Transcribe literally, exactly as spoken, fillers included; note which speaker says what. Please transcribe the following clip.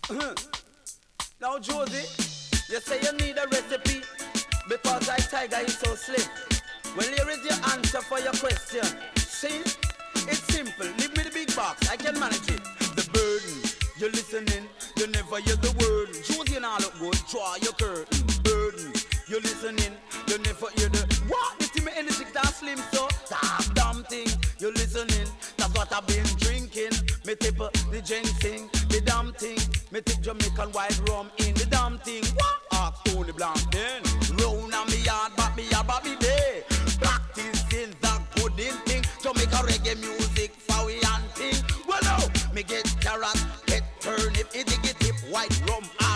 Speaker 1: Now, Josie, you say you need a recipe because I tiger is so slim. Well, here is your answer for your question. See, it's simple. Leave me the big box, I can manage it. The burden, you're listening, you never hear the word. Josie and I look good, draw your curtain. Burden, you're listening, you never hear the what? The team energy that slim so that damn thing. You're listening, that's what I've been drinking. Me tip uh, the ginseng, the damn thing. Me tip Jamaican white rum in the damn thing. What? Ask Tony Blanc then. Round on me yard, but me yard, but me day. Practicing the good in thing. Jamaica reggae music for we and thing. Well, no, me get carrot, get turnip, it get tip white rum.